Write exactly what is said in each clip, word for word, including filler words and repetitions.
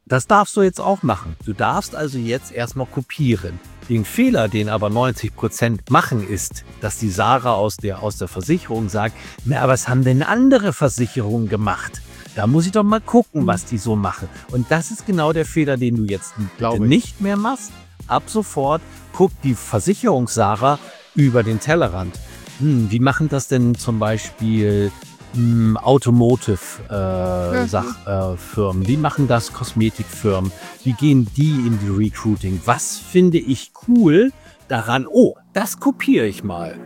Das darfst du jetzt auch machen. Du darfst also jetzt erstmal kopieren. Den Fehler, den aber neunzig Prozent machen, ist, dass die Sarah aus der, aus der Versicherung sagt, na, was haben denn andere Versicherungen gemacht? Da muss ich doch mal gucken, was die so machen. Und das ist genau der Fehler, den du jetzt nicht mehr machst. Ab sofort guckt die Versicherungs-Sarah über den Tellerrand. Hm, wie machen das denn zum Beispiel hm, Automotive-Firmen? Äh, äh, wie machen das Kosmetikfirmen? Wie gehen die in die Recruiting? Was finde ich cool daran? Oh, das kopiere ich mal.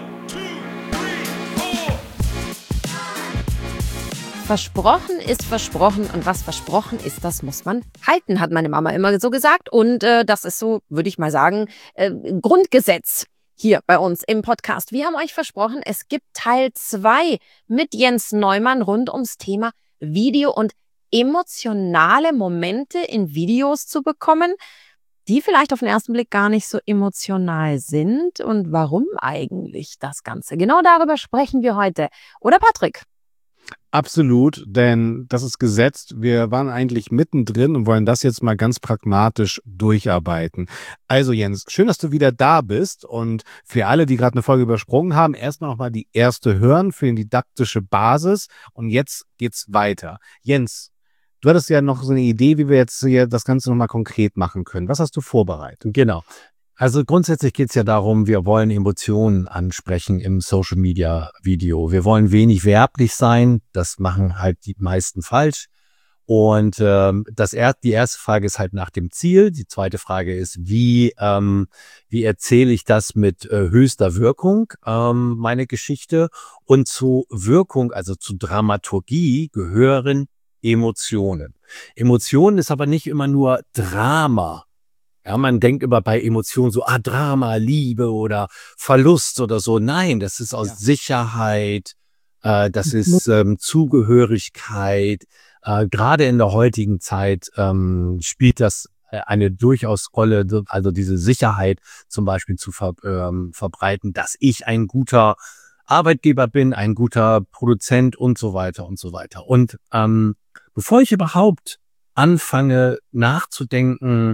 Versprochen ist versprochen und was versprochen ist, das muss man halten, hat meine Mama immer so gesagt. Und äh, das ist so, würde ich mal sagen, äh, Grundgesetz hier bei uns im Podcast. Wir haben euch versprochen, es gibt Teil zwei mit Jens Neumann rund ums Thema Video und emotionale Momente in Videos zu bekommen, die vielleicht auf den ersten Blick gar nicht so emotional sind. Und warum eigentlich das Ganze? Genau darüber sprechen wir heute. Oder Patrick? Absolut, denn das ist gesetzt. Wir waren eigentlich mittendrin und wollen das jetzt mal ganz pragmatisch durcharbeiten. Also Jens, schön, dass du wieder da bist und für alle, die gerade eine Folge übersprungen haben, erstmal nochmal die erste hören für die didaktische Basis und jetzt geht's weiter. Jens, du hattest ja noch so eine Idee, wie wir jetzt hier das Ganze nochmal konkret machen können. Was hast du vorbereitet? Genau. Also grundsätzlich geht es ja darum, wir wollen Emotionen ansprechen im Social-Media-Video. Wir wollen wenig werblich sein, das machen halt die meisten falsch. Und ähm, das er, die erste Frage ist halt nach dem Ziel. Die zweite Frage ist, wie, ähm, wie erzähle ich das mit äh, höchster Wirkung, ähm, meine Geschichte. Und zu Wirkung, also zu Dramaturgie, gehören Emotionen. Emotionen ist aber nicht immer nur Drama. Ja, man denkt immer bei Emotionen so, ah, Drama, Liebe oder Verlust oder so. Nein, das ist aus ja. Sicherheit, äh, das ist ähm, Zugehörigkeit. Äh, gerade in der heutigen Zeit ähm, spielt das eine durchaus Rolle, also diese Sicherheit zum Beispiel zu ver ähm, verbreiten, dass ich ein guter Arbeitgeber bin, ein guter Produzent und so weiter und so weiter. Und ähm, bevor ich überhaupt anfange nachzudenken,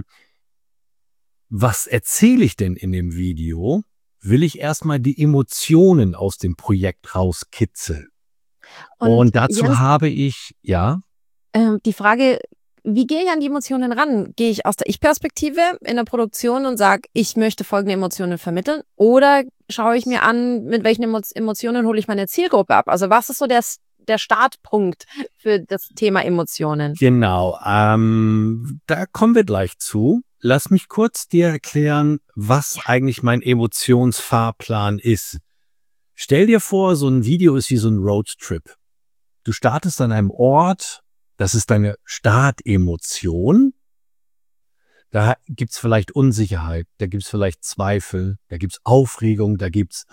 was erzähle ich denn in dem Video, will ich erstmal die Emotionen aus dem Projekt rauskitzeln. Und, Und dazu Jens, habe ich, ja. Äh, die Frage, wie gehe ich an die Emotionen ran? Gehe ich aus der Ich-Perspektive in der Produktion und sage, ich möchte folgende Emotionen vermitteln? Oder schaue ich mir an, mit welchen Emo Emotionen hole ich meine Zielgruppe ab? Also was ist so der, der Startpunkt für das Thema Emotionen? Genau, ähm, da kommen wir gleich zu. Lass mich kurz dir erklären, was eigentlich mein Emotionsfahrplan ist. Stell dir vor, so ein Video ist wie so ein Roadtrip. Du startest an einem Ort, das ist deine Startemotion. Da gibt's vielleicht Unsicherheit, da gibt's vielleicht Zweifel, da gibt's Aufregung, da gibt's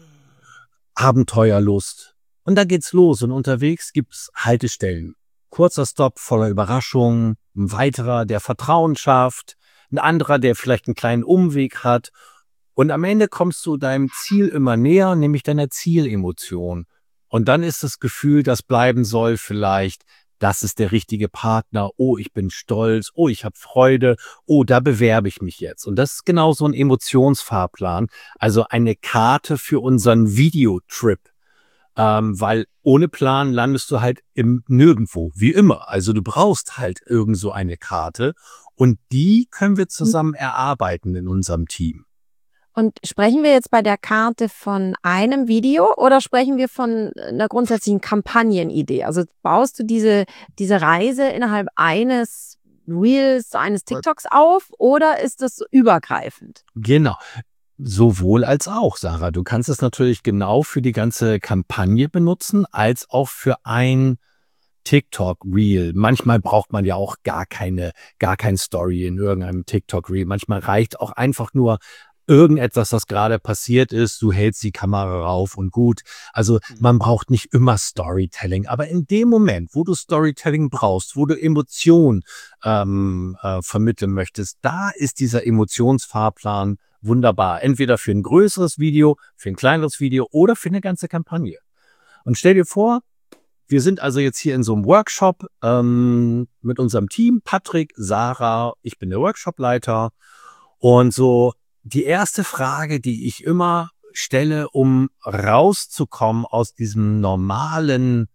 Abenteuerlust. Und da geht's los und unterwegs gibt's Haltestellen. Kurzer Stopp voller Überraschung, ein weiterer, der Vertrauen schafft, ein anderer, der vielleicht einen kleinen Umweg hat. Und am Ende kommst du deinem Ziel immer näher, nämlich deiner Zielemotion. Und dann ist das Gefühl, das bleiben soll vielleicht, das ist der richtige Partner. Oh, ich bin stolz. Oh, ich habe Freude. Oh, da bewerbe ich mich jetzt. Und das ist genau so ein Emotionsfahrplan. Also eine Karte für unseren Videotrip. Ähm, weil ohne Plan landest du halt im Nirgendwo, wie immer. Also du brauchst halt irgend so eine Karte. Und die können wir zusammen erarbeiten in unserem Team. Und sprechen wir jetzt bei der Karte von einem Video oder sprechen wir von einer grundsätzlichen Kampagnenidee? Also baust du diese, diese Reise innerhalb eines Reels, eines TikToks auf oder ist das übergreifend? Genau. Sowohl als auch, Sarah. Du kannst es natürlich genau für die ganze Kampagne benutzen, als auch für ein TikTok-Reel. Manchmal braucht man ja auch gar keine, gar kein Story in irgendeinem TikTok-Reel. Manchmal reicht auch einfach nur irgendetwas, was gerade passiert ist. Du hältst die Kamera rauf und gut. Also man braucht nicht immer Storytelling. Aber in dem Moment, wo du Storytelling brauchst, wo du Emotionen ähm, äh, vermitteln möchtest, da ist dieser Emotionsfahrplan wunderbar. Entweder für ein größeres Video, für ein kleineres Video oder für eine ganze Kampagne. Und stell dir vor, wir sind also jetzt hier in so einem Workshop ähm, mit unserem Team, Patrick, Sarah, ich bin der Workshopleiter. Und so die erste Frage, die ich immer stelle, um rauszukommen aus diesem normalen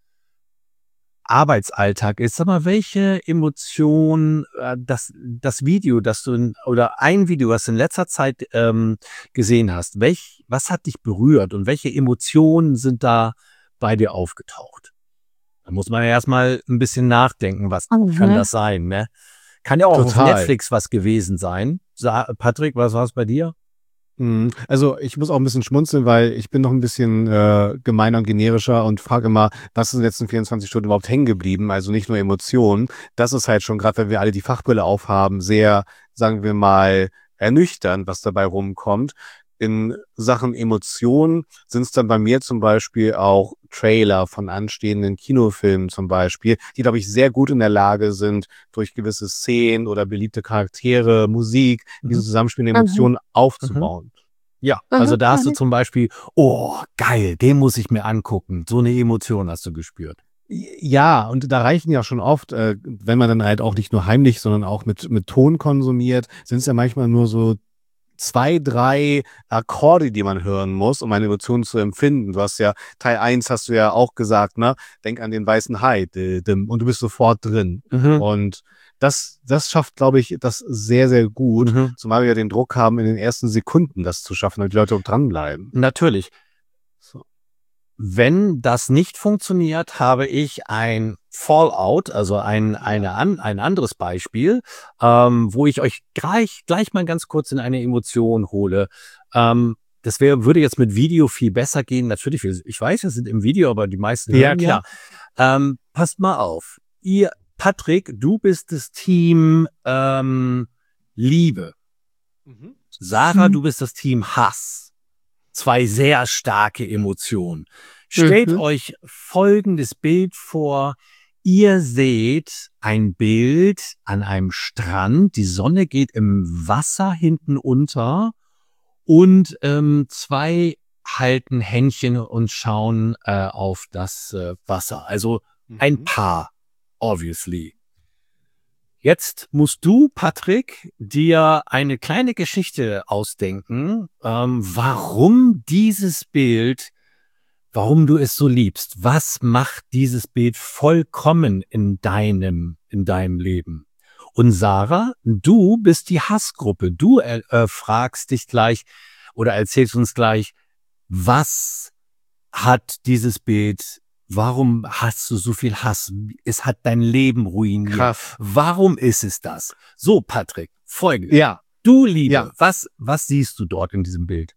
Arbeitsalltag ist, sag mal, welche Emotion äh, das, das Video, das du in, oder ein Video, was du in letzter Zeit ähm, gesehen hast, welch, was hat dich berührt und welche Emotionen sind da bei dir aufgetaucht? Da muss man ja erstmal ein bisschen nachdenken, was Mhm. kann das sein, ne? Kann ja auch Total. auf Netflix was gewesen sein. Sa Patrick, was war es bei dir? Mhm. Also ich muss auch ein bisschen schmunzeln, weil ich bin noch ein bisschen äh, gemeiner und generischer und frage immer, was ist in den letzten vierundzwanzig Stunden überhaupt hängen geblieben? Also nicht nur Emotionen. Das ist halt schon, gerade wenn wir alle die Fachbrille aufhaben, sehr, sagen wir mal, ernüchternd, was dabei rumkommt. In Sachen Emotionen sind es dann bei mir zum Beispiel auch Trailer von anstehenden Kinofilmen zum Beispiel, die, glaube ich, sehr gut in der Lage sind, durch gewisse Szenen oder beliebte Charaktere, Musik, diese Mhm. zusammenspielenden Mhm. Emotionen aufzubauen. Ja, also Mhm, da hast du mhm. zum Beispiel, oh, geil, den muss ich mir angucken. So eine Emotion hast du gespürt. Ja, und da reichen ja schon oft, äh, wenn man dann halt auch nicht nur heimlich, sondern auch mit, mit Ton konsumiert, sind es ja manchmal nur so zwei, drei Akkorde, die man hören muss, um eine Emotion zu empfinden. Du hast ja, Teil eins hast du ja auch gesagt, ne? Denk an den weißen Hai, d- dim, und du bist sofort drin. Mhm. Und das, das schafft, glaube ich, das sehr, sehr gut, Mhm. zumal wir ja den Druck haben, in den ersten Sekunden das zu schaffen, damit die Leute auch dranbleiben. Natürlich. So. Wenn das nicht funktioniert, habe ich ein Fallout, also ein, eine, an, ein anderes Beispiel, ähm, wo ich euch gleich, gleich mal ganz kurz in eine Emotion hole. Ähm, das wäre, würde jetzt mit Video viel besser gehen. Natürlich, wir- ich weiß, wir sind im Video, aber die meisten Ja, hören klar. ja. Ähm, passt mal auf. Ihr, Patrick, du bist das Team ähm, Liebe. Sarah, Hm. du bist das Team Hass. Zwei sehr starke Emotionen. Stellt Mhm. euch folgendes Bild vor. Ihr seht ein Bild an einem Strand. Die Sonne geht im Wasser hinten unter und ähm, zwei halten Händchen und schauen äh, auf das äh, Wasser. Also ein Mhm. Paar, obviously. Jetzt musst du, Patrick, dir eine kleine Geschichte ausdenken, ähm, warum dieses Bild, warum du es so liebst. Was macht dieses Bild vollkommen in deinem, in deinem Leben? Und Sarah, du bist die Hassgruppe. Du äh, äh, fragst dich gleich oder erzählst uns gleich, was hat dieses Bild, warum hast du so viel Hass? Es hat dein Leben ruiniert. Krass. Warum ist es das? So, Patrick, folgendes. Ja, Du Liebe, Ja. was, was siehst du dort in diesem Bild?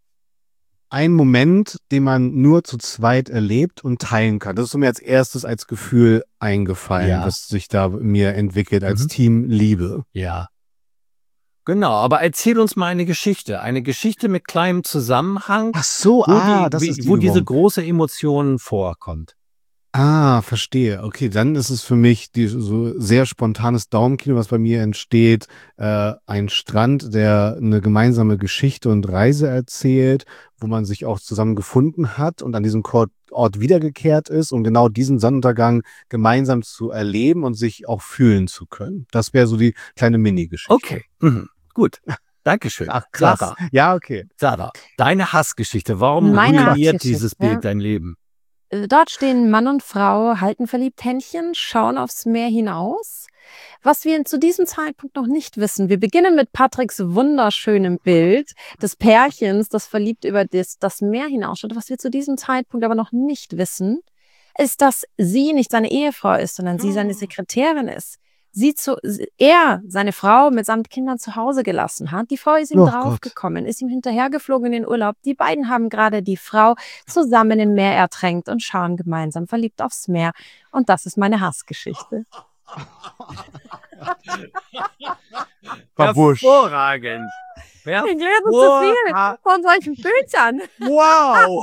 ein Moment, den man nur zu zweit erlebt und teilen kann. Das ist so mir als erstes als Gefühl eingefallen, Ja. was sich da mir entwickelt als Mhm. Team Liebe. Ja. Genau, aber erzähl uns mal eine Geschichte. Eine Geschichte mit kleinem Zusammenhang, Ach so, wo, ah, die, das wie, ist die wo diese Übung. große Emotion vorkommt. Ah, verstehe. Okay, dann ist es für mich die, so sehr spontanes Daumenkino, was bei mir entsteht. Äh, ein Strand, der eine gemeinsame Geschichte und Reise erzählt, wo man sich auch zusammen gefunden hat und an diesem Ort, Ort wiedergekehrt ist, um genau diesen Sonnenuntergang gemeinsam zu erleben und sich auch fühlen zu können. Das wäre so die kleine Mini-Geschichte. Okay, mhm. Gut. Dankeschön. Ach, krass. Sarah, Ja, okay. Sarah, deine Hassgeschichte. Warum Meine ruiniert Hassgeschichte. dieses Bild dein Leben? Äh, Dort stehen Mann und Frau, halten verliebt Händchen, schauen aufs Meer hinaus. Was wir zu diesem Zeitpunkt noch nicht wissen, wir beginnen mit Patricks wunderschönem Bild des Pärchens, das verliebt über das, das Meer hinausschaut. Was wir zu diesem Zeitpunkt aber noch nicht wissen, ist, dass sie nicht seine Ehefrau ist, sondern sie seine Sekretärin ist. Sie zu, er seine Frau mitsamt Kindern zu Hause gelassen hat. Die Frau ist ihm Oh Gott. draufgekommen, ist ihm hinterhergeflogen in den Urlaub. Die beiden haben gerade die Frau zusammen im Meer ertränkt und schauen gemeinsam verliebt aufs Meer. Und das ist meine Hassgeschichte. Verwurscht. Hervorragend. Ich lese zu viel von solchen Büchern. Wow.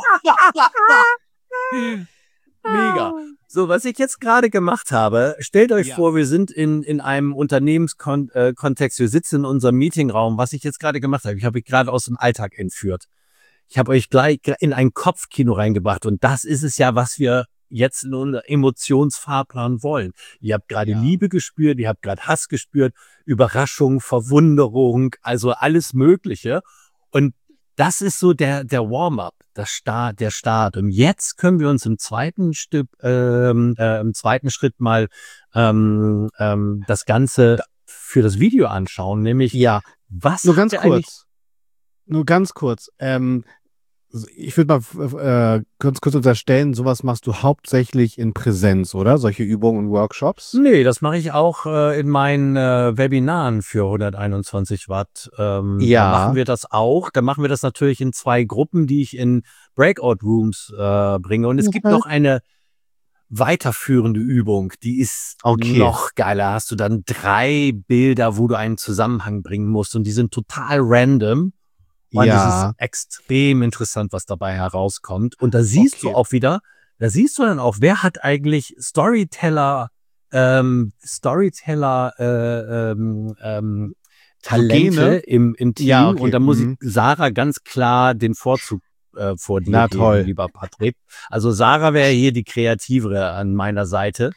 Mega. So, was ich jetzt gerade gemacht habe, stellt euch Ja. vor, wir sind in, in einem Unternehmenskontext, wir sitzen in unserem Meetingraum. Was ich jetzt gerade gemacht habe, ich habe euch gerade aus dem Alltag entführt. Ich habe euch gleich in ein Kopfkino reingebracht und das ist es ja, was wir jetzt in unseren Emotionsfahrplan wollen. Ihr habt gerade Ja. Liebe gespürt, ihr habt gerade Hass gespürt, Überraschung, Verwunderung, also alles Mögliche. Und das ist so der, der Warm-up, das Start, der Start. Und jetzt können wir uns im zweiten Stück, ähm, äh, im zweiten Schritt mal ähm, ähm, das Ganze für das Video anschauen, nämlich Ja, was nur ganz habt ihr eigentlich- kurz. Nur ganz kurz. Ähm, ich würde mal äh, ganz kurz unterstellen, sowas machst du hauptsächlich in Präsenz, oder? Solche Übungen und Workshops? Nee, das mache ich auch äh, in meinen äh, Webinaren für hunderteinundzwanzig Watt. Ähm, Ja. Da machen wir das auch. Da machen wir das natürlich in zwei Gruppen, die ich in Breakout Rooms äh, bringe. Und es gibt Mhm. noch eine weiterführende Übung, die ist Okay. noch geiler. Hast du dann drei Bilder, wo du einen Zusammenhang bringen musst und die sind total random. Und Ja. es ist extrem interessant, was dabei herauskommt. Und da siehst Okay. du auch wieder, da siehst du dann auch, wer hat eigentlich Storyteller, ähm, Storyteller, äh, ähm, ähm, Talente Gene? im, im Team. Ja, okay. Und da muss Mhm. ich Sarah ganz klar den Vorzug äh, vor dir Na geben, toll. lieber Patrick. Also Sarah wäre hier die Kreativere an meiner Seite.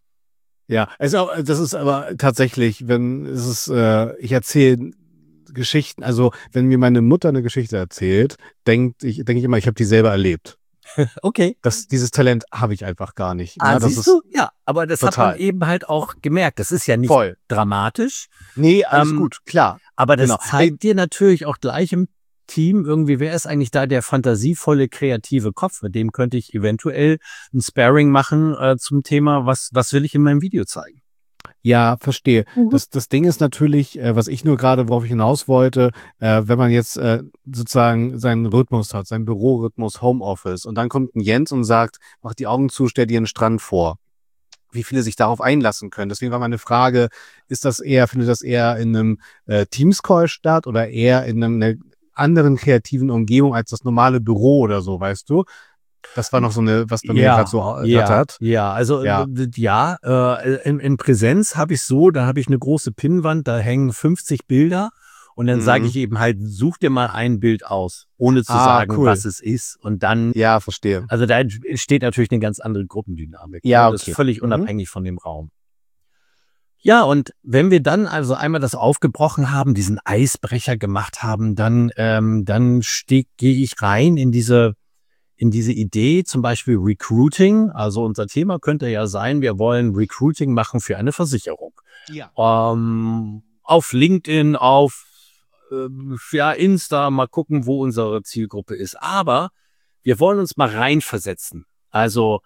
Ja, also das ist aber tatsächlich, wenn es ist, äh, ich erzähle Geschichten, also wenn mir meine Mutter eine Geschichte erzählt, denke ich, denke ich immer, ich habe die selber erlebt. Okay. Das, dieses Talent habe ich einfach gar nicht. Ah, Ja, das siehst ist du? Ja, aber das hat total. man eben halt auch gemerkt. Das ist ja nicht voll. dramatisch, Nee, alles Ähm, gut, klar. aber das Genau. zeigt dir natürlich auch gleich im Team irgendwie, wer ist eigentlich da der fantasievolle, kreative Kopf? Mit dem könnte ich eventuell ein Sparring machen äh, zum Thema, was, was will ich in meinem Video zeigen? Ja, verstehe. Mhm. Das, das Ding ist natürlich, äh, was ich nur gerade, worauf ich hinaus wollte, äh, wenn man jetzt äh, sozusagen seinen Rhythmus hat, seinen Bürorhythmus, Homeoffice, und dann kommt ein Jens und sagt, mach die Augen zu, stell dir einen Strand vor. Wie viele sich darauf einlassen können. Deswegen war meine Frage, ist das eher, findet das eher in einem äh, Teams-Call statt oder eher in einem, einer anderen kreativen Umgebung als das normale Büro oder so, weißt du? Das war noch so eine, was bei mir gerade so ja, rattert. ja, also Ja. äh, ja, äh, in, in Präsenz habe ich so, da habe ich eine große Pinnwand, da hängen fünfzig Bilder und dann Mhm. sage ich eben halt, such dir mal ein Bild aus, ohne zu Ah, sagen, cool. was es ist. Und dann, Ja, verstehe. also da entsteht natürlich eine ganz andere Gruppendynamik. Ja, ne? Das okay. ist völlig Mhm. unabhängig von dem Raum. Ja, und wenn wir dann also einmal das aufgebrochen haben, diesen Eisbrecher gemacht haben, dann, ähm, dann gehe ich rein in diese, in diese Idee, zum Beispiel Recruiting. Also unser Thema könnte ja sein, wir wollen Recruiting machen für eine Versicherung. Ja. Ähm, auf LinkedIn, auf ähm, ja, Insta, mal gucken, wo unsere Zielgruppe ist. Aber wir wollen uns mal reinversetzen. Also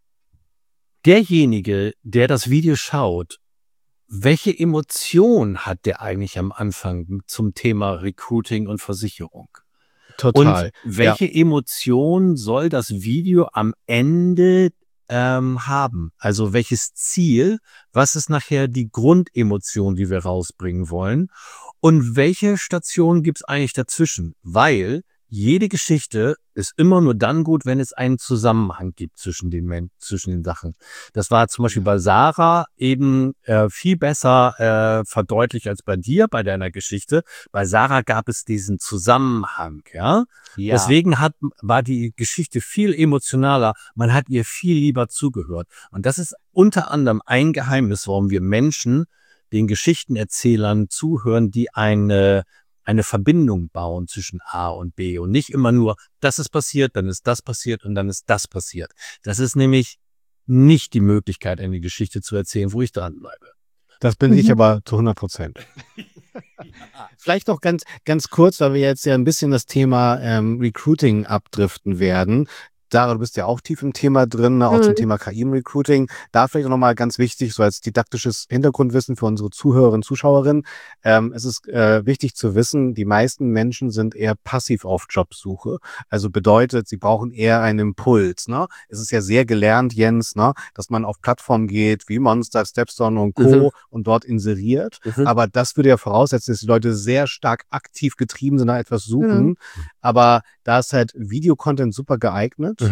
derjenige, der das Video schaut, welche Emotion hat der eigentlich am Anfang zum Thema Recruiting und Versicherung? Total. Und welche Emotion soll das Video am Ende ähm, haben? Also welches Ziel? Was ist nachher die Grundemotion, die wir rausbringen wollen? Und welche Station gibt's eigentlich dazwischen? Weil jede Geschichte ist immer nur dann gut, wenn es einen Zusammenhang gibt zwischen den, Men zwischen den Sachen. Das war zum Beispiel bei Sarah eben äh, viel besser äh, verdeutlicht als bei dir, bei deiner Geschichte. Bei Sarah gab es diesen Zusammenhang, ja. Ja. Deswegen hat, war die Geschichte viel emotionaler. Man hat ihr viel lieber zugehört. Und das ist unter anderem ein Geheimnis, warum wir Menschen den Geschichtenerzählern zuhören, die eine eine Verbindung bauen zwischen A und B und nicht immer nur, das ist passiert, dann ist das passiert und dann ist das passiert. Das ist nämlich nicht die Möglichkeit, eine Geschichte zu erzählen, wo ich dranbleibe. Das bin ich Mhm. aber zu hundert Prozent. Vielleicht noch ganz, ganz kurz, weil wir jetzt ja ein bisschen das Thema ähm, Recruiting abdriften werden. Sarah, du bist ja auch tief im Thema drin, ne, auch Mhm. zum Thema K I-Recruiting. Da vielleicht auch nochmal ganz wichtig, so als didaktisches Hintergrundwissen für unsere Zuhörerinnen, Zuschauerinnen. Ähm, es ist äh, wichtig zu wissen, die meisten Menschen sind eher passiv auf Jobsuche. Also bedeutet, sie brauchen eher einen Impuls. Ne? Es ist ja sehr gelernt, Jens, ne, dass man auf Plattformen geht wie Monster, Stepstone und Co. Mhm. und dort inseriert. Mhm. Aber das würde ja voraussetzen, dass die Leute sehr stark aktiv getrieben sind, nach etwas suchen. Mhm. Aber da ist halt Videocontent super geeignet. Mhm.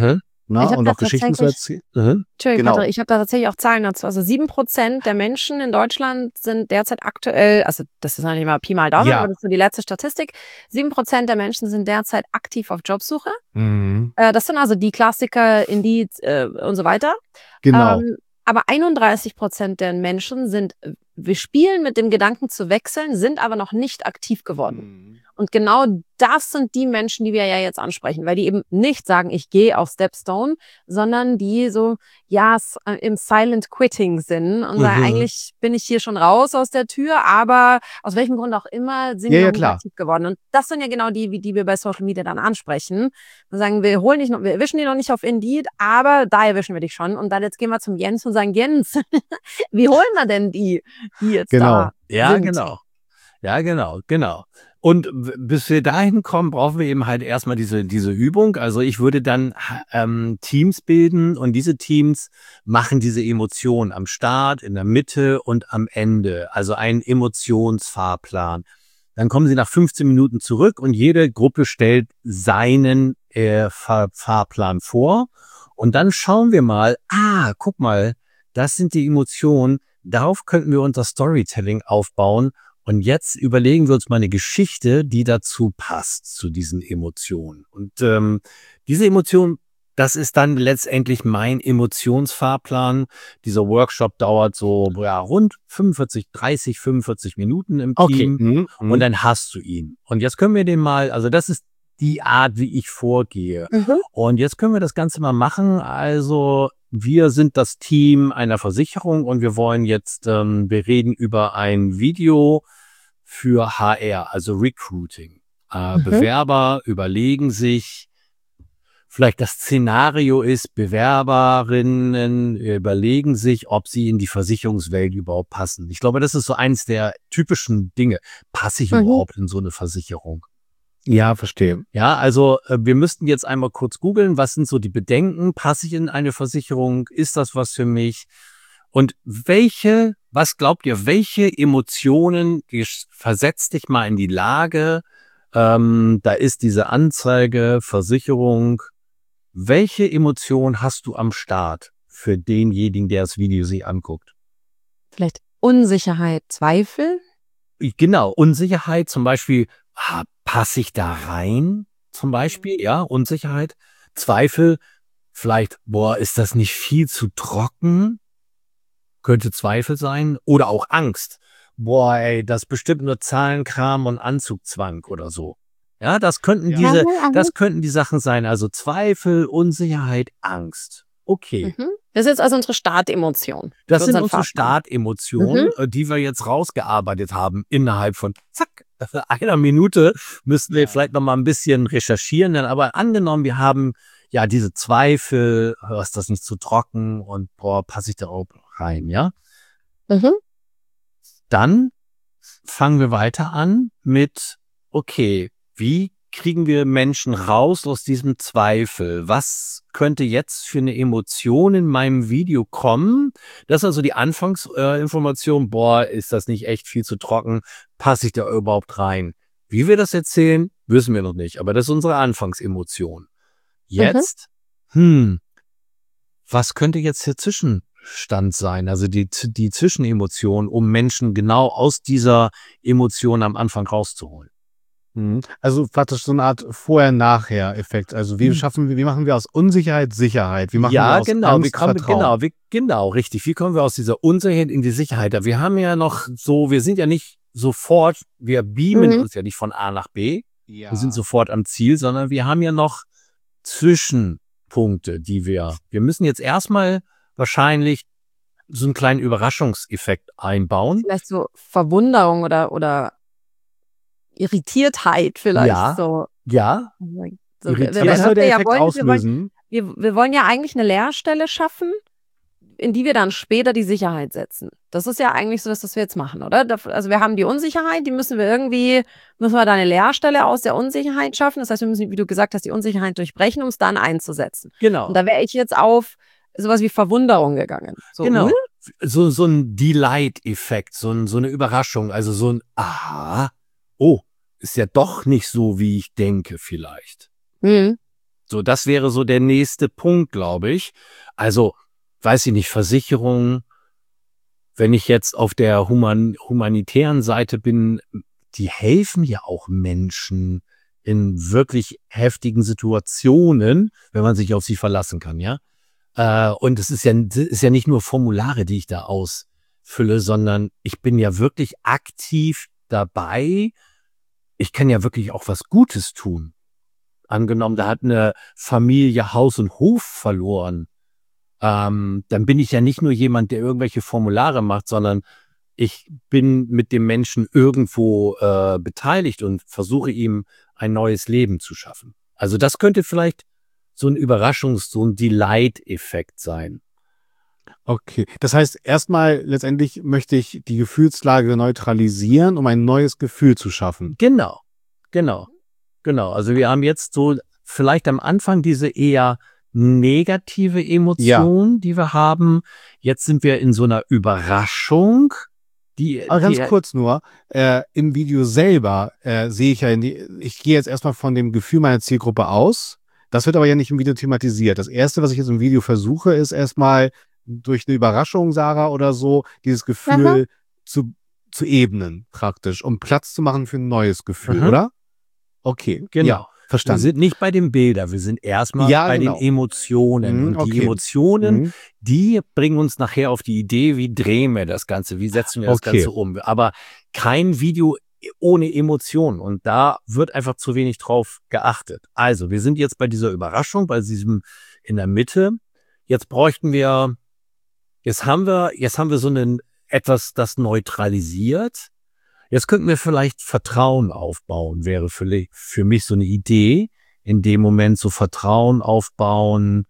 ne? Ich hab Und da auch Geschichten zu tatsächlich- erzählen. Mhm. Entschuldigung, Genau. Patrick, ich habe da tatsächlich auch Zahlen dazu. Also sieben Prozent der Menschen in Deutschland sind derzeit aktuell, also das ist noch nicht mal Pi mal Daumen, Ja. aber das ist so die letzte Statistik. sieben Prozent der Menschen sind derzeit aktiv auf Jobsuche. Mhm. Äh, das sind also die Klassiker, Indeed äh, und so weiter. Genau. Ähm, aber einunddreißig Prozent der Menschen sind, wir spielen mit dem Gedanken zu wechseln, sind aber noch nicht aktiv geworden. Mhm. Und genau das sind die Menschen, die wir ja jetzt ansprechen, weil die eben nicht sagen, ich gehe auf Stepstone, sondern die so, ja, s- äh, im Silent Quitting sind und sagen, Mhm. eigentlich bin ich hier schon raus aus der Tür, aber aus welchem Grund auch immer sind Ja, die ja, noch nicht klar. aktiv geworden. Und das sind ja genau die, wie- die wir bei Social Media dann ansprechen. Wir sagen, wir holen dich noch, wir erwischen die noch nicht auf Indeed, aber da erwischen wir dich schon. Und dann jetzt gehen wir zum Jens und sagen, Jens, wie holen wir denn die, die jetzt Genau. da Ja, sind? genau. Ja, genau, genau. Und w- bis wir dahin kommen, brauchen wir eben halt erstmal diese, diese Übung. Also ich würde dann ha- ähm, Teams bilden und diese Teams machen diese Emotionen am Start, in der Mitte und am Ende. Also einen Emotionsfahrplan. Dann kommen sie nach fünfzehn Minuten zurück und jede Gruppe stellt seinen äh, Fahr Fahrplan vor. Und dann schauen wir mal, ah, guck mal, das sind die Emotionen, darauf könnten wir unser Storytelling aufbauen. Und jetzt überlegen wir uns mal eine Geschichte, die dazu passt, zu diesen Emotionen. Und ähm, diese Emotion, das ist dann letztendlich mein Emotionsfahrplan. Dieser Workshop dauert so ja, rund fünfundvierzig, dreißig, fünfundvierzig Minuten im Okay. Team. Mhm. Mhm. Und dann hast du ihn. Und jetzt können wir den mal, also das ist die Art, wie ich vorgehe. Mhm. Und jetzt können wir das Ganze mal machen. Also wir sind das Team einer Versicherung und wir wollen jetzt, ähm, wir reden über ein Video für H R, also Recruiting. Äh, Mhm. Bewerber überlegen sich, vielleicht das Szenario ist, Bewerberinnen überlegen sich, ob sie in die Versicherungswelt überhaupt passen. Ich glaube, das ist so eins der typischen Dinge. Passe ich Mhm. überhaupt in so eine Versicherung? Ja, verstehe. Ja, also äh, wir müssten jetzt einmal kurz googeln, was sind so die Bedenken? Passe ich in eine Versicherung? Ist das was für mich? Und welche, was glaubt ihr, welche Emotionen gesch- versetzt dich mal in die Lage? Ähm, da ist diese Anzeige, Versicherung. Welche Emotion hast du am Start für denjenigen, der das Video sich anguckt? Vielleicht Unsicherheit, Zweifel. Genau, Unsicherheit zum Beispiel, ah, passe ich da rein? Zum Beispiel, ja, Unsicherheit. Zweifel, vielleicht, boah, ist das nicht viel zu trocken? Könnte Zweifel sein. Oder auch Angst. Boah, ey, das ist bestimmt nur Zahlenkram und Anzugzwang oder so. Ja, das könnten Ja. diese, das könnten die Sachen sein. Also Zweifel, Unsicherheit, Angst. Okay. Mhm. Das ist jetzt also unsere Startemotion. Das für sind unseren unsere Fahrplan. Startemotionen, äh, die wir jetzt rausgearbeitet haben innerhalb von zack, einer Minute. Müssten wir Ja. vielleicht noch mal ein bisschen recherchieren. Dann aber angenommen, wir haben ja diese Zweifel, oh, ist das nicht zu trocken und boah, passe ich da auch rein, ja? Mhm. Dann fangen wir weiter an mit, okay, wie kriegen wir Menschen raus aus diesem Zweifel? Was könnte jetzt für eine Emotion in meinem Video kommen? Das ist also die Anfangsinformation, äh, Information, boah, ist das nicht echt viel zu trocken? Passe ich da überhaupt rein? Wie wir das erzählen, wissen wir noch nicht, aber das ist unsere Anfangsemotion. Jetzt, hm, was könnte jetzt der Zwischenstand sein? Also die, die Zwischenemotion, um Menschen genau aus dieser Emotion am Anfang rauszuholen. Mhm. Also praktisch so eine Art Vorher-Nachher-Effekt. Also wie Mhm. schaffen wir, wie machen wir aus Unsicherheit Sicherheit? Wie machen ja, wir aus genau, Angst wie kommen, Vertrauen? genau, wie, genau, richtig. Wie kommen wir aus dieser Unsicherheit in die Sicherheit? Wir haben ja noch so, wir sind ja nicht sofort, wir beamen Mhm. uns ja nicht von A nach B, Ja. wir sind sofort am Ziel, sondern wir haben ja noch Zwischenpunkte, die wir, wir müssen jetzt erstmal wahrscheinlich so einen kleinen Überraschungseffekt einbauen. Vielleicht so Verwunderung oder, oder Irritiertheit vielleicht Ja. so. Ja, So, wir- Irritiert. wir- Was soll der wir ja Effekt wollen, wir, wollen, auslösen? wir, wir wollen ja eigentlich eine Leerstelle schaffen, in die wir dann später die Sicherheit setzen. Das ist ja eigentlich so, dass das wir jetzt machen, oder? Da- Also wir haben die Unsicherheit, die müssen wir irgendwie, müssen wir da eine Leerstelle aus der Unsicherheit schaffen. Das heißt, wir müssen, wie du gesagt hast, die Unsicherheit durchbrechen, um es dann einzusetzen. genau. Und da wäre ich jetzt auf sowas wie Verwunderung gegangen. So, Genau. hm? So, so ein Delight-Effekt, so, ein, so eine Überraschung, also so ein Aha, oh, ist ja doch nicht so, wie ich denke vielleicht. Hm. So, das wäre so der nächste Punkt, glaube ich. Also, weiß ich nicht, Versicherung, wenn ich jetzt auf der human humanitären Seite bin, die helfen ja auch Menschen in wirklich heftigen Situationen, wenn man sich auf sie verlassen kann, ja. Äh, und es ist ja, ist ja nicht nur Formulare, die ich da ausfülle, sondern ich bin ja wirklich aktiv dabei. Ich kann ja wirklich auch was Gutes tun. Angenommen, da hat eine Familie Haus und Hof verloren. Ähm, dann bin ich ja nicht nur jemand, der irgendwelche Formulare macht, sondern ich bin mit dem Menschen irgendwo äh, beteiligt und versuche ihm ein neues Leben zu schaffen. Also das könnte vielleicht so ein Überraschungs-, so ein Delight-Effekt sein. Okay, das heißt, erstmal letztendlich möchte ich die Gefühlslage neutralisieren, um ein neues Gefühl zu schaffen. Genau, genau, genau. Also wir haben jetzt so vielleicht am Anfang diese eher negative Emotion, ja, die wir haben. Jetzt sind wir in so einer Überraschung. Die, Aber ganz die, kurz nur, äh, im Video selber äh, sehe ich ja, in die, ich gehe jetzt erstmal von dem Gefühl meiner Zielgruppe aus. Das wird aber ja nicht im Video thematisiert. Das Erste, was ich jetzt im Video versuche, ist erstmal durch eine Überraschung, Sarah, oder so, dieses Gefühl Mhm. zu, zu ebnen praktisch, um Platz zu machen für ein neues Gefühl, Mhm. oder? Okay, genau. Ja, verstanden. Wir sind nicht bei den Bildern, wir sind erstmal Ja, bei genau. den Emotionen. Mhm, Und die okay. Emotionen, Mhm. die bringen uns nachher auf die Idee, wie drehen wir das Ganze, wie setzen wir das Okay. Ganze um. Aber kein Video ohne Emotionen. Und da wird einfach zu wenig drauf geachtet. Also, wir sind jetzt bei dieser Überraschung, bei diesem in der Mitte. Jetzt bräuchten wir, jetzt haben wir, jetzt haben wir so einen etwas, das neutralisiert. Jetzt könnten wir vielleicht Vertrauen aufbauen, wäre für, für mich so eine Idee. In dem Moment so Vertrauen aufbauen,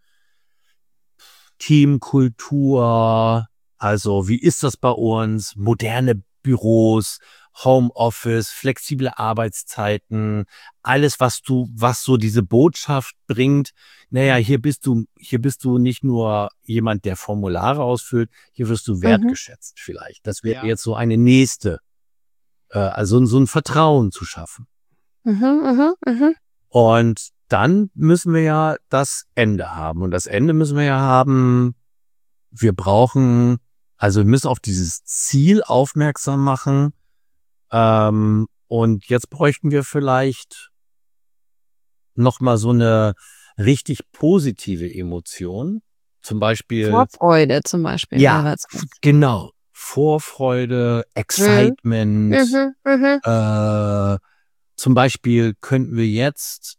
Teamkultur, also wie ist das bei uns? Moderne Büros, Homeoffice, flexible Arbeitszeiten, alles, was du, was so diese Botschaft bringt. Naja, hier bist du, hier bist du nicht nur jemand, der Formulare ausfüllt, hier wirst du wertgeschätzt vielleicht. Das wäre Ja. jetzt so eine nächste, äh, also so ein Vertrauen zu schaffen. Mhm, mhm, mhm. Und dann müssen wir ja das Ende haben. Und das Ende müssen wir ja haben, wir brauchen, also wir müssen auf dieses Ziel aufmerksam machen. Ähm, und jetzt bräuchten wir vielleicht nochmal so eine richtig positive Emotion. Zum Beispiel. Vorfreude zum Beispiel. Ja, wäre jetzt- genau. Vorfreude, Excitement. Mhm, mhm. Äh, zum Beispiel könnten wir jetzt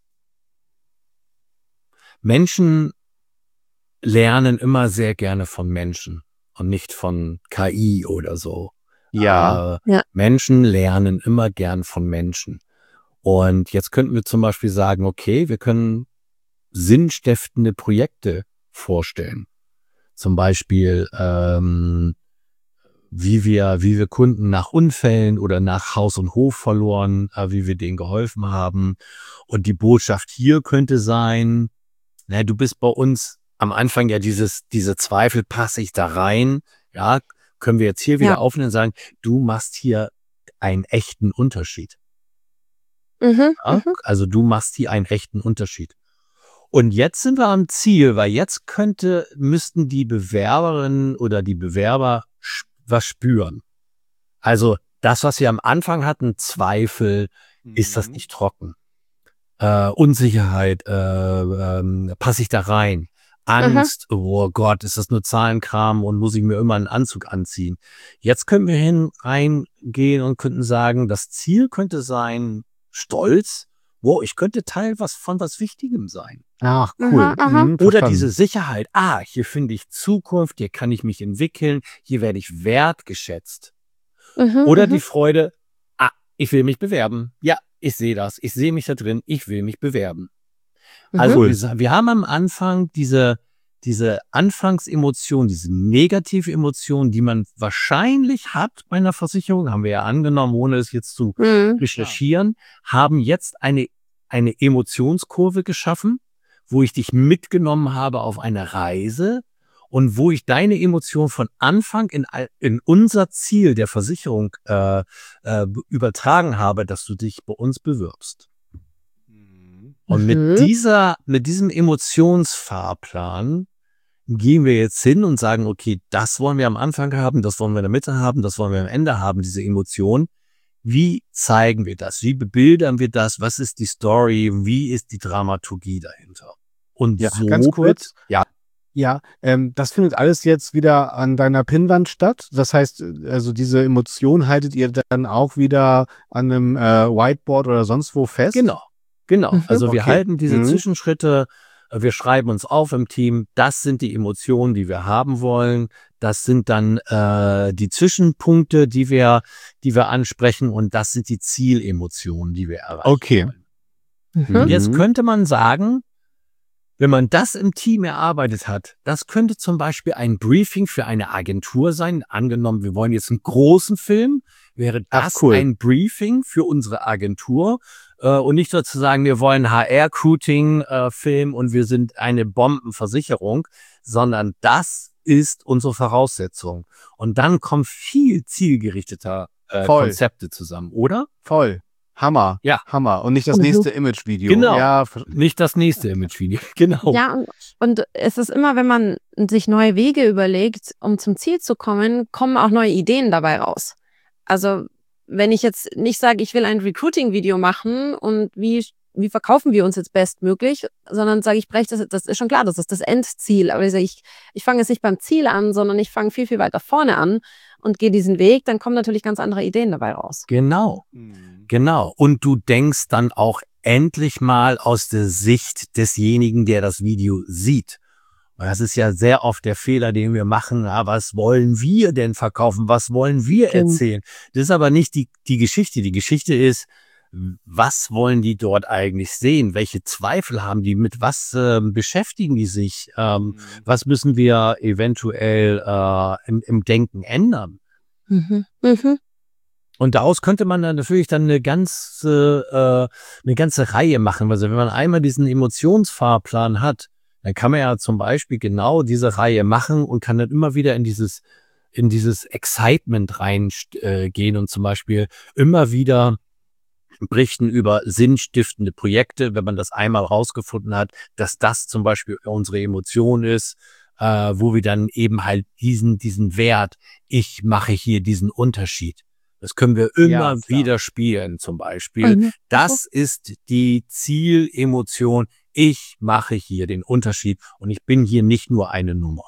Menschen lernen immer sehr gerne von Menschen und nicht von K I oder so. Ja. Äh, Ja. Menschen lernen immer gern von Menschen. Und jetzt könnten wir zum Beispiel sagen, okay, wir können sinnstiftende Projekte vorstellen. Zum Beispiel, ähm, wie wir, wie wir Kunden nach Unfällen oder nach Haus und Hof verloren, äh, wie wir denen geholfen haben. Und die Botschaft hier könnte sein, na, du bist bei uns am Anfang ja dieses, diese Zweifel, passe ich da rein? Ja, können wir jetzt hier wieder Ja. aufnehmen und sagen, du machst hier einen echten Unterschied. Mhm, Ja? mhm. Also du machst hier einen echten Unterschied. Und jetzt sind wir am Ziel, weil jetzt könnte, müssten die Bewerberinnen oder die Bewerber sch- was spüren. Also das, was wir am Anfang hatten, Zweifel, ist das Mhm. nicht trocken? Äh, Unsicherheit, äh, ähm, passe ich da rein? Angst, oh Gott, ist das nur Zahlenkram und muss ich mir immer einen Anzug anziehen? Jetzt können wir hin reingehen und könnten sagen, das Ziel könnte sein, Stolz, wow, ich könnte Teil was von was Wichtigem sein. Ach, cool. Mhm, mhm. Mhm, Oder verstanden. diese Sicherheit, ah, hier finde ich Zukunft, hier kann ich mich entwickeln, hier werde ich wertgeschätzt. Mhm, Oder mhm. die Freude, ah, ich will mich bewerben. Ja, ich sehe das, ich sehe mich da drin, ich will mich bewerben. Mhm. Also Cool. wir, sa- wir haben am Anfang diese, diese Anfangsemotion, diese negative Emotion, die man wahrscheinlich hat bei einer Versicherung, haben wir ja angenommen, ohne es jetzt zu Mhm. recherchieren, haben jetzt eine, eine Emotionskurve geschaffen, wo ich dich mitgenommen habe auf eine Reise und wo ich deine Emotion von Anfang in, all- in unser Ziel der Versicherung äh, äh, übertragen habe, dass du dich bei uns bewirbst. Mhm. Und Mhm. mit dieser, mit diesem Emotionsfahrplan gehen wir jetzt hin und sagen, okay, das wollen wir am Anfang haben, das wollen wir in der Mitte haben, das wollen wir am Ende haben, diese Emotion. Wie zeigen wir das? Wie bebildern wir das? Was ist die Story? Wie ist die Dramaturgie dahinter? Und Ja, so ganz kurz. Ja. Ja, ähm, das findet alles jetzt wieder an deiner Pinnwand statt. Das heißt, also diese Emotion haltet ihr dann auch wieder an einem äh, Whiteboard oder sonst wo fest? Genau, genau. Mhm. Also wir Okay. halten diese Mhm. Zwischenschritte, äh, wir schreiben uns auf im Team, das sind die Emotionen, die wir haben wollen. Das sind dann äh, die Zwischenpunkte, die wir, die wir ansprechen, und das sind die Zielemotionen, die wir erreichen Okay. wollen. Mhm. Und jetzt Mhm. könnte man sagen, wenn man das im Team erarbeitet hat, das könnte zum Beispiel ein Briefing für eine Agentur sein. Angenommen, wir wollen jetzt einen großen Film, wäre Ach, das cool. ein Briefing für unsere Agentur. Äh, und nicht nur zu sagen, wir wollen H R-Recruiting-Film und wir sind eine Bombenversicherung, sondern das ist unsere Voraussetzung. Und dann kommen viel zielgerichteter äh, Voll. Konzepte zusammen, oder? Voll. Hammer. Ja. Hammer. Und nicht das Mhm. nächste Image-Video. Genau. Ja, ver- Nicht das nächste Imagevideo. Genau. Ja, und, und es ist immer, wenn man sich neue Wege überlegt, um zum Ziel zu kommen, kommen auch neue Ideen dabei raus. Also wenn ich jetzt nicht sage, ich will ein Recruiting-Video machen und wie, wie verkaufen wir uns jetzt bestmöglich, sondern sage ich, breche das, das ist schon klar, das ist das Endziel. Aber ich sage, ich, ich fange jetzt nicht beim Ziel an, sondern ich fange viel, viel weiter vorne an und gehe diesen Weg, dann kommen natürlich ganz andere Ideen dabei raus. Genau. Genau. Und du denkst dann auch endlich mal aus der Sicht desjenigen, der das Video sieht. Und das ist ja sehr oft der Fehler, den wir machen. Ja, was wollen wir denn verkaufen? Was wollen wir Stimmt. erzählen? Das ist aber nicht die, die Geschichte. Die Geschichte ist, was wollen die dort eigentlich sehen? Welche Zweifel haben die? Mit was äh, beschäftigen die sich? Ähm, was müssen wir eventuell äh, im, im Denken ändern? Mhm. Mhm. Und daraus könnte man dann natürlich dann eine ganze, äh, eine ganze Reihe machen. Also wenn man einmal diesen Emotionsfahrplan hat, dann kann man ja zum Beispiel genau diese Reihe machen und kann dann immer wieder in dieses, in dieses Excitement reingehen äh, und zum Beispiel immer wieder berichten über sinnstiftende Projekte, wenn man das einmal rausgefunden hat, dass das zum Beispiel unsere Emotion ist, äh, wo wir dann eben halt diesen, diesen Wert, ich mache hier diesen Unterschied. Das können wir immer Ja, klar. wieder spielen, zum Beispiel. Mhm. Das ist die Zielemotion. Ich mache hier den Unterschied und ich bin hier nicht nur eine Nummer.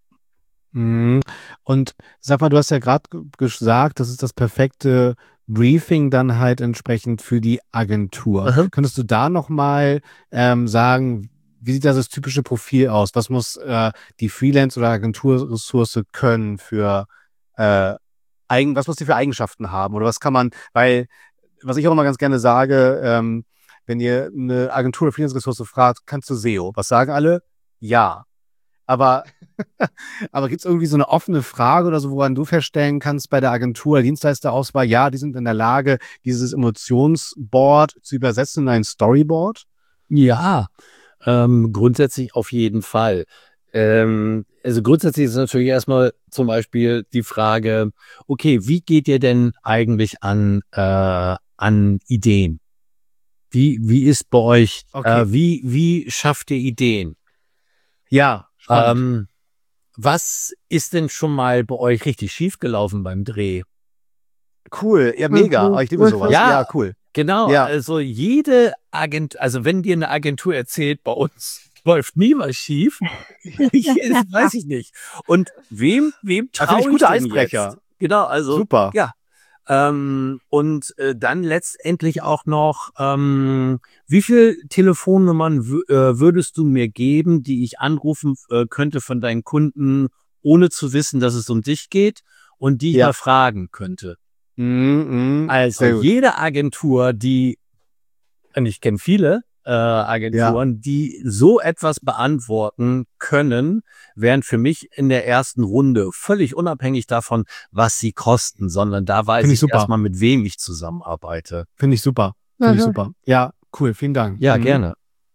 Mhm. Und sag mal, du hast ja gerade gesagt, das ist das perfekte Briefing dann halt entsprechend für die Agentur. Aha. Könntest du da nochmal ähm, sagen, wie sieht das typische Profil aus? Was muss äh, die Freelance- oder Agenturressource können für äh, eigen, was muss die für Eigenschaften haben? Oder was kann man, weil, was ich auch immer ganz gerne sage, ähm, wenn ihr eine Agentur- oder Freelance-Ressource fragt, kannst du S E O? Was sagen alle? Ja. Aber, aber gibt es irgendwie so eine offene Frage oder so, woran du feststellen kannst bei der Agentur, Dienstleisterauswahl, ja, die sind in der Lage, dieses Emotionsboard zu übersetzen in ein Storyboard? Ja, ähm, grundsätzlich auf jeden Fall. Ähm, also grundsätzlich ist natürlich erstmal zum Beispiel die Frage, okay, wie geht ihr denn eigentlich an, äh, an Ideen? Wie, wie ist bei euch, Okay. äh, wie, wie schafft ihr Ideen? Ja, spannend. Ähm, was ist denn schon mal bei euch richtig schiefgelaufen beim Dreh? Cool, ja, mega. Mhm. Oh, ich liebe sowas. Ja. Ja, cool. Genau, Ja. also jede Agentur, also wenn dir eine Agentur erzählt, bei uns läuft nie was schief, ich, das weiß ich nicht. Und wem, wem Da traue finde ich ich gute denn Eisbrecher. jetzt? Genau, also Super. ja. Ähm, und äh, dann letztendlich auch noch, ähm, wie viel Telefonnummern w- äh, würdest du mir geben, die ich anrufen äh, könnte von deinen Kunden, ohne zu wissen, dass es um dich geht und die ich Ja. mal fragen könnte? Mhm, mhm. Also Sehr gut. jede Agentur, die, und ich kenne viele äh, Agenturen, die so etwas beantworten können, wären für mich in der ersten Runde völlig unabhängig davon, was sie kosten, sondern da weiß Finde ich ich super. erstmal, mit wem ich zusammenarbeite. Finde ich super. Finde ich Mhm. super. Ja, cool. Vielen Dank. Ja, Mhm. gerne.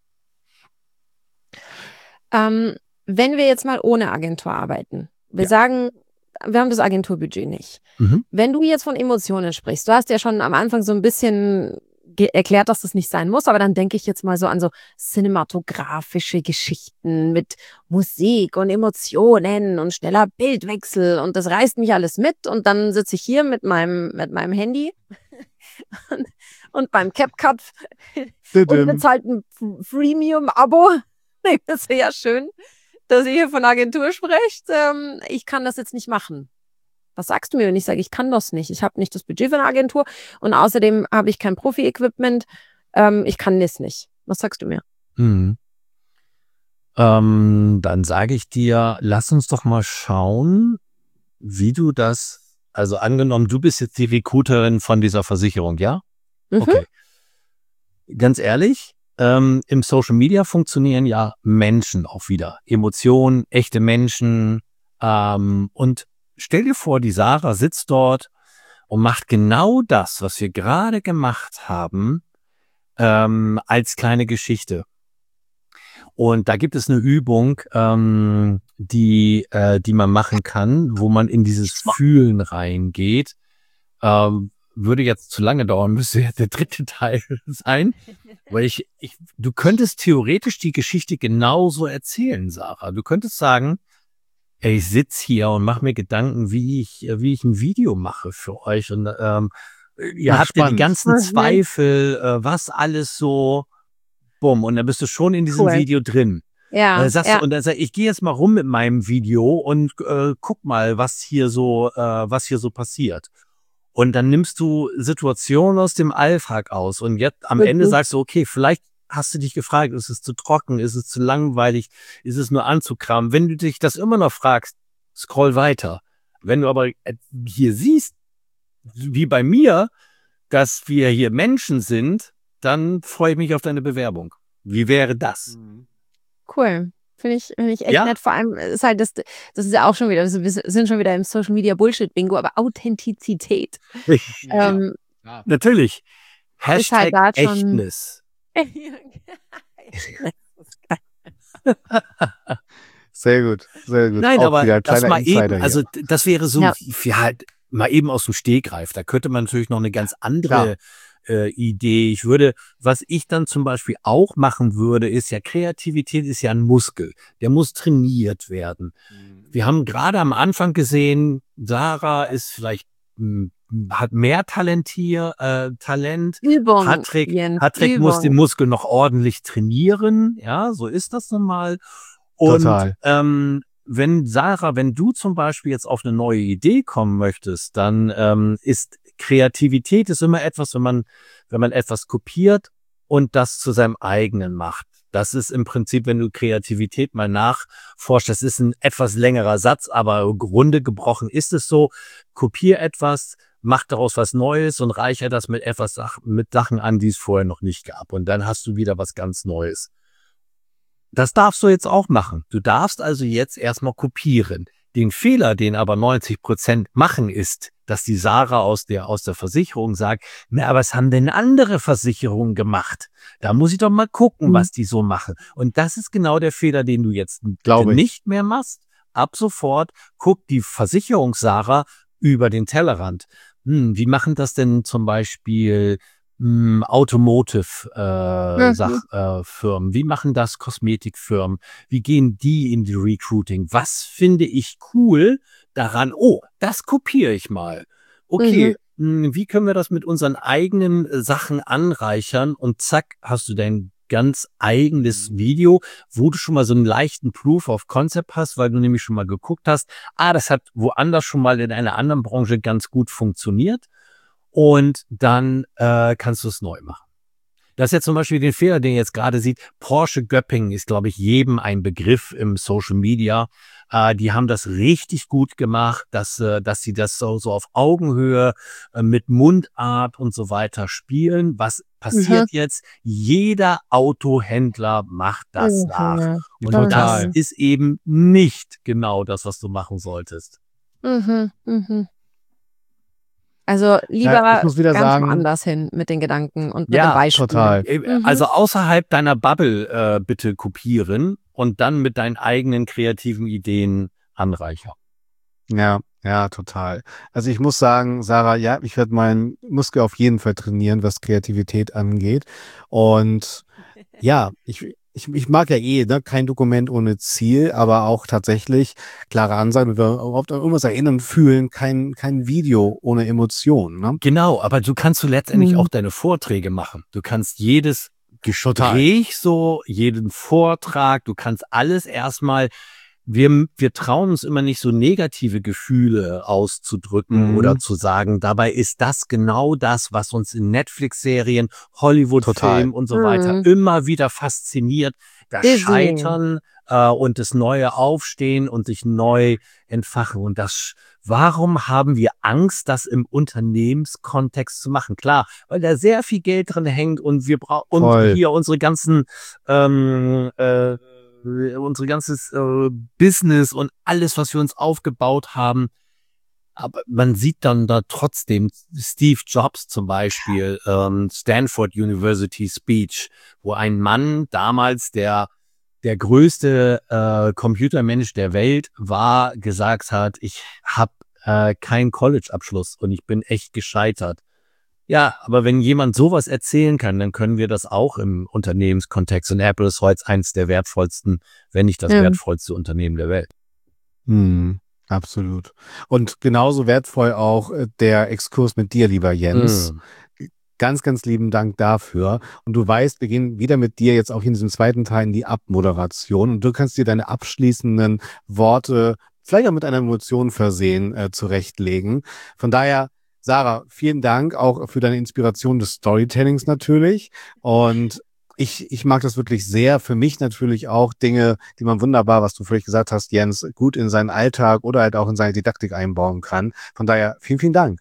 Ähm, wenn wir jetzt mal ohne Agentur arbeiten, wir Ja. sagen, wir haben das Agenturbudget nicht. Mhm. Wenn du jetzt von Emotionen sprichst, du hast ja schon am Anfang so ein bisschen ge- erklärt, dass das nicht sein muss, aber dann denke ich jetzt mal so an so cinematografische Geschichten mit Musik und Emotionen und schneller Bildwechsel und das reißt mich alles mit und dann sitze ich hier mit meinem, mit meinem Handy und, und beim CapCut und bezahlt ein Freemium-Abo. Das wäre ja schön, dass ihr hier von Agentur sprecht. Ähm, ich kann das jetzt nicht machen. Was sagst du mir, wenn ich sage, ich kann das nicht? Ich habe nicht das Budget für eine Agentur und außerdem habe ich kein Profi-Equipment. Ähm, ich kann das nicht. Was sagst du mir? Mhm. Ähm, dann sage ich dir, lass uns doch mal schauen, wie du das, also angenommen, du bist jetzt die Recruiterin von dieser Versicherung, ja? Mhm. Okay. Ganz ehrlich, ähm, im Social Media funktionieren ja Menschen auch wieder. Emotionen, echte Menschen. Ähm, und stell dir vor, die Sarah sitzt dort und macht genau das, was wir gerade gemacht haben, ähm, als kleine Geschichte. Und da gibt es eine Übung, ähm, die, äh, die man machen kann, wo man in dieses Fühlen reingeht. Ähm, würde jetzt zu lange dauern, müsste jetzt der dritte Teil sein. Weil ich, ich, du könntest theoretisch die Geschichte genauso erzählen, Sarah. Du könntest sagen, ey, ich sitze hier und mache mir Gedanken, wie ich, wie ich ein Video mache für euch. Und ähm, ihr Ach, habt ja die spannend. ganzen Mhm. Zweifel, äh, was alles so, bumm, und dann bist du schon in diesem Cool. Video drin. Ja, Äh, sagst ja. du, und dann sag ich, ich gehe jetzt mal rum mit meinem Video und äh, guck mal, was hier so, äh, was hier so passiert. Und dann nimmst du Situationen aus dem Alltag aus und jetzt am Mhm. Ende sagst du, okay, vielleicht hast du dich gefragt, ist es zu trocken, ist es zu langweilig, ist es nur anzukramen. Wenn du dich das immer noch fragst, scroll weiter. Wenn du aber äh, hier siehst, wie bei mir, dass wir hier Menschen sind, dann freue ich mich auf deine Bewerbung. Wie wäre das? Cool. Finde ich, finde ich echt Ja? nett. Vor allem ist halt, das, das ist ja auch schon wieder, wir sind schon wieder im Social Media Bullshit-Bingo, aber Authentizität. Ja. Ähm, Ja. Natürlich. ist halt Hashtag da schon. Echtnis. Sehr gut, sehr gut. Nein, Auch aber wieder ein das kleiner mal Insider eben, hier. also d- das wäre so, Ja. wie halt mal eben aus dem Stegreif. Da könnte man natürlich noch eine ganz andere äh, Idee. Ich würde, was ich dann zum Beispiel auch machen würde, ist ja, Kreativität ist ja ein Muskel. Der muss trainiert werden. Wir haben gerade am Anfang gesehen, Sarah ist vielleicht, mh, hat mehr Talentier, äh, Talent. Übung, Patrick, Jens, Patrick muss den Übung. Muskel noch ordentlich trainieren. Ja, so ist das nun mal. Und Total. ähm, wenn Sarah, wenn du zum Beispiel jetzt auf eine neue Idee kommen möchtest, dann ähm, ist Kreativität ist immer etwas, wenn man, wenn man etwas kopiert und das zu seinem eigenen macht. Das ist im Prinzip, wenn du Kreativität mal nachforschst, das ist ein etwas längerer Satz, aber im Grunde gebrochen ist es so, kopier etwas, mach daraus was Neues und reicher das mit etwas Sach- mit Sachen an, die es vorher noch nicht gab. Und dann hast du wieder was ganz Neues. Das darfst du jetzt auch machen. Du darfst also jetzt erstmal kopieren. Den Fehler, den aber neunzig Prozent machen, ist, dass die Sarah aus der, aus der Versicherung sagt, na, aber was haben denn andere Versicherungen gemacht? Da muss ich doch mal gucken, Mhm. was die so machen. Und das ist genau der Fehler, den du jetzt bitte Glaube ich. nicht mehr machst. Ab sofort guckt die Versicherung Sarah über den Tellerrand. Hm, wie machen das denn zum Beispiel hm, Automotive äh, Mhm. Sach, äh, Firmen? Wie machen das Kosmetikfirmen? Wie gehen die in die Recruiting? Was finde ich cool daran? Oh, das kopiere ich mal. Okay, hm, wie können wir das mit unseren eigenen äh, Sachen anreichern? Und zack, hast du dein ganz eigenes Video, wo du schon mal so einen leichten Proof of Concept hast, weil du nämlich schon mal geguckt hast, ah, das hat woanders schon mal in einer anderen Branche ganz gut funktioniert. Und dann äh, kannst du es neu machen. Das ist jetzt zum Beispiel den Fehler, den ihr jetzt gerade sieht. Porsche Göppingen ist, glaube ich, jedem ein Begriff im Social Media. Äh, die haben das richtig gut gemacht, dass, äh, dass sie das so, so auf Augenhöhe äh, mit Mundart und so weiter spielen. Was passiert jetzt? Jeder Autohändler macht das nach. Mhm. Und Total. das ist eben nicht genau das, was du machen solltest. Mhm. Mhm. Also lieber Ja, ich muss wieder ganz sagen- woanders hin mit den Gedanken und mit Ja, dem Beispiel. total. Äh, Mhm. Also außerhalb deiner Bubble äh, bitte kopieren und dann mit deinen eigenen kreativen Ideen anreichern. Ja, Ja, total. Also ich muss sagen, Sarah, ja, ich werde meinen Muskel auf jeden Fall trainieren, was Kreativität angeht. Und ja, ich, ich, ich mag ja eh, ne, kein Dokument ohne Ziel, aber auch tatsächlich klare Ansagen, wenn wir überhaupt an irgendwas erinnern, fühlen, kein, kein Video ohne Emotionen. Ne? Genau, aber du kannst du letztendlich Mhm. auch deine Vorträge machen. Du kannst jedes Total. Gespräch so, jeden Vortrag, du kannst alles erstmal, wir, wir trauen uns immer nicht so negative Gefühle auszudrücken Mhm. oder zu sagen, dabei ist das genau das, was uns in Netflix-Serien, Hollywood-Filmen und so weiter Mhm. immer wieder fasziniert. Das Disney. Scheitern äh, und das neue Aufstehen und sich neu entfachen. Und das, warum haben wir Angst, das im Unternehmenskontext zu machen? Klar, weil da sehr viel Geld drin hängt und wir brauchen und Voll. hier unsere ganzen ähm, äh, unsere ganzes äh, Business und alles, was wir uns aufgebaut haben. Aber man sieht dann da trotzdem Steve Jobs zum Beispiel, ähm, Stanford University Speech, wo ein Mann damals, der der größte äh, Computermensch der Welt war, gesagt hat, ich habe äh, keinen College-Abschluss und ich bin echt gescheitert. Ja, aber wenn jemand sowas erzählen kann, dann können wir das auch im Unternehmenskontext. Und Apple ist heute eins der wertvollsten, wenn nicht das Ja. wertvollste Unternehmen der Welt. Hm, absolut. Und genauso wertvoll auch äh, der Exkurs mit dir, lieber Jens. Mm. Ganz, ganz lieben Dank dafür. Und du weißt, wir gehen wieder mit dir jetzt auch in diesem zweiten Teil in die Abmoderation. Und du kannst dir deine abschließenden Worte, vielleicht auch mit einer Emotion versehen, äh, zurechtlegen. Von daher, Sarah, vielen Dank auch für deine Inspiration des Storytellings natürlich. Und ich, ich mag das wirklich sehr. Für mich natürlich auch Dinge, die man wunderbar, was du vielleicht gesagt hast, Jens, gut in seinen Alltag oder halt auch in seine Didaktik einbauen kann. Von daher, vielen, vielen Dank.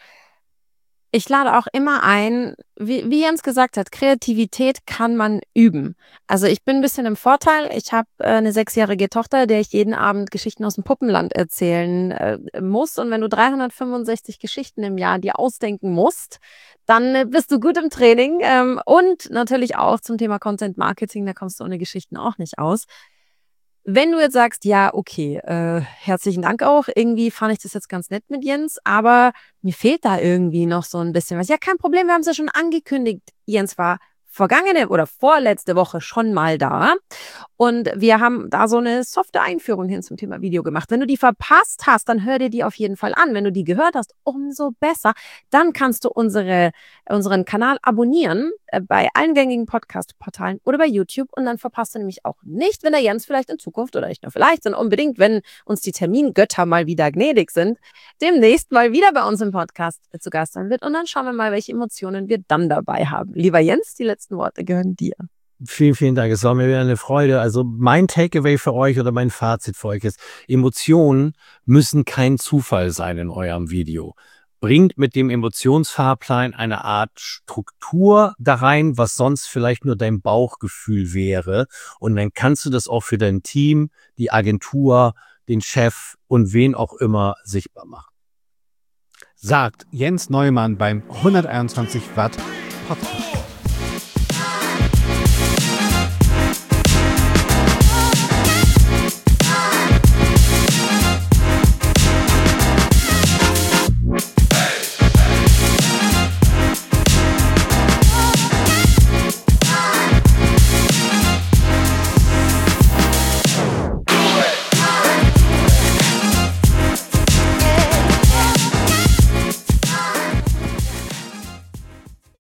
Ich lade auch immer ein, wie, wie Jens gesagt hat, Kreativität kann man üben. Also ich bin ein bisschen im Vorteil. Ich habe äh, eine sechsjährige Tochter, der ich jeden Abend Geschichten aus dem Puppenland erzählen äh, muss. Und wenn du dreihundertfünfundsechzig Geschichten im Jahr dir ausdenken musst, dann äh, bist du gut im Training. Ähm, und natürlich auch zum Thema Content Marketing, da kommst du ohne Geschichten auch nicht aus. Wenn du jetzt sagst, ja, okay, äh, herzlichen Dank auch, irgendwie fand ich das jetzt ganz nett mit Jens, aber mir fehlt da irgendwie noch so ein bisschen was. Ja, kein Problem, wir haben es ja schon angekündigt. Jens war vergangene oder vorletzte Woche schon mal da und wir haben da so eine softe Einführung hin zum Thema Video gemacht. Wenn du die verpasst hast, dann hör dir die auf jeden Fall an. Wenn du die gehört hast, umso besser. Dann kannst du unsere, unseren Kanal abonnieren äh, bei allen gängigen Podcast-Portalen oder bei YouTube und dann verpasst du nämlich auch nicht, wenn der Jens vielleicht in Zukunft oder nicht nur vielleicht, sondern unbedingt, wenn uns die Termingötter mal wieder gnädig sind, demnächst mal wieder bei uns im Podcast zu Gast sein wird und dann schauen wir mal, welche Emotionen wir dann dabei haben. Lieber Jens, die letzten Worte gehören dir. Vielen, vielen Dank. Es war mir wieder eine Freude. Also mein Takeaway für euch oder mein Fazit für euch ist, Emotionen müssen kein Zufall sein in eurem Video. Bringt mit dem Emotionsfahrplan eine Art Struktur da rein, was sonst vielleicht nur dein Bauchgefühl wäre. Und dann kannst du das auch für dein Team, die Agentur, den Chef und wen auch immer sichtbar machen. Sagt Jens Neumann beim hunderteinundzwanzig Watt Podcast.